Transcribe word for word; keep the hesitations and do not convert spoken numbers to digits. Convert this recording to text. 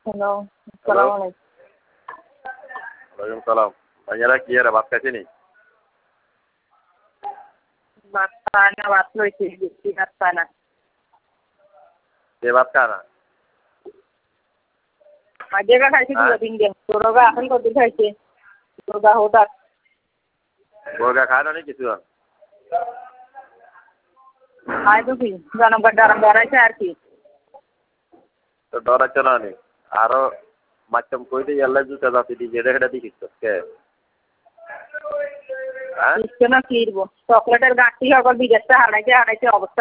Hello, আসসালামু আলাইকুম। ওয়ালাইকুম সালাম। ভাইয়ারা কি এরা ভাত খাইছে নি? ভাত খায় না, ভাত লইছি, বেশি ভাত খায় না। কে ভাত খায় না? আজকে খাইছি দুটো তিন দিন। তোরগা এখন কত খাইছে? তোরগা হঠাৎ। গোরগা খায় না নি কিছু? খায় তো কি? জনগণ ডরাম ডরাইছে আর কি? তো ডরাচ্ছে না নি? আরো মাধ্যম কই দিয়ে এল্লাই জুতা জাতি দিয়ে যেটা সেটা দিয়ে শিখতো কে? হ্যাঁ? শিখছে না কি দিব? চকলেটের গাঁঠি সকল বিদেশে হারাইছে হারাইছে অবস্থা